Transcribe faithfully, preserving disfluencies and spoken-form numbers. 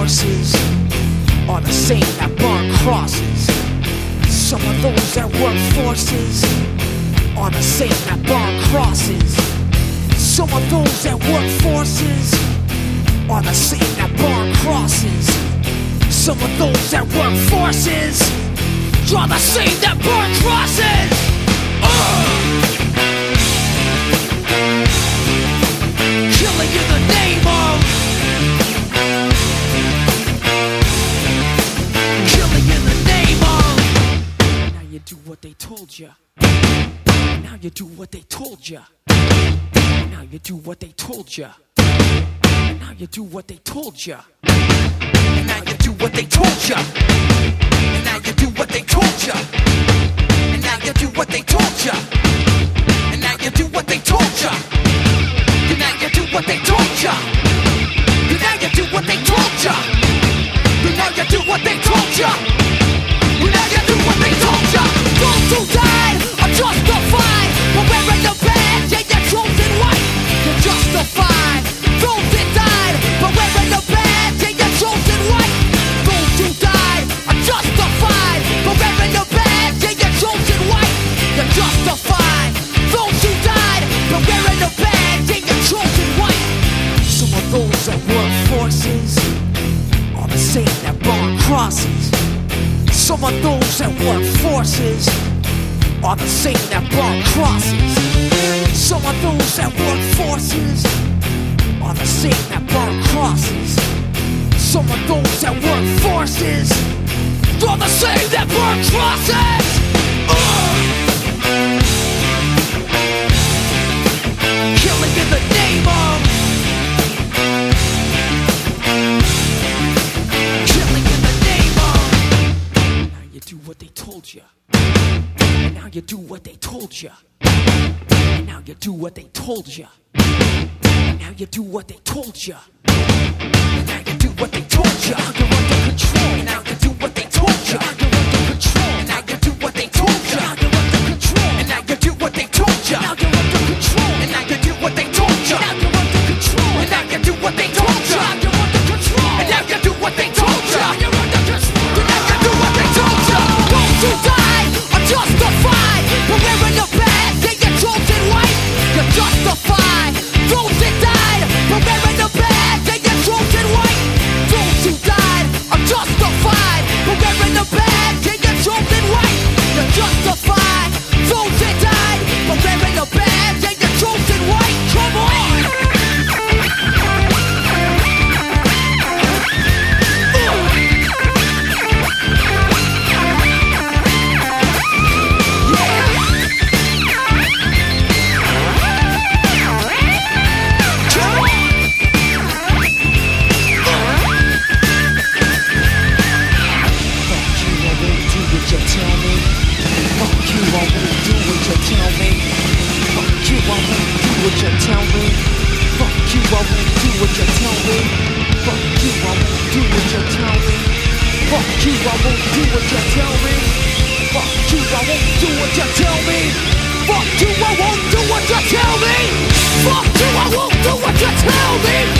forces are the same that burn crosses. Some of those that work forces are the same that burn crosses. Some of those that work forces are the same that burn crosses. Some of those that work forces are the same that burn crosses. Uh! Killing in the name of, killing in the name of. Now you do what they told you. Now you do what they told you. Now you do what they told you. Now you do what they told you. Now you do what they told you. Now you do what they told you. And now you do what they told you. And now you do what they told you. And now you do what they told you. And now you do what they told you. And now you do what they told you. And now you do what they told you. Those who died are justified for wearing the badge and your chosen white. You're justified. Those that died for wearing the badge and your chosen white. Those who died are justified for wearing the badge and your chosen white. You're justified. Those who died for wearing the badge and your chosen white. Some of those that work forces are the same that burn crosses. Some of those that work forces are the same that burn crosses. Some of those that work forces are the same that burn crosses. Some of those that work forces are the same that burn crosses. Uh! Killing in the name of, killing in the name of. Now you do what they told you. And now you do what they told you. And now you do what they told you. And now you do what they told you. And now you do what they told you. Now you're under control. And now you do what they told you. Now you're under control. And now you do what they told you. Now you're under control. And now you do what they told you. Now you're under control. And now you do what they told you. Now you're under control. And now you do what they told you. Now you're under control. And now you do what they told you. Now you're under control. And now you do what they told you. Those who died are justified for wearing the badge and your chosen white. You're justified. Those that died for wearing the badge and your chosen white. Those who died are justified for wearing the badge and your chosen white. You're justified. Those that died for wearing the badge and your chosen white. Come on! What you tell me? Fuck you, I won't do what you tell me. Fuck you, I won't do what you tell me. Fuck you, I won't do what you tell me. Fuck you, I won't do what you tell me. Fuck you, I won't do what you tell me. Fuck you, I won't do what you tell me.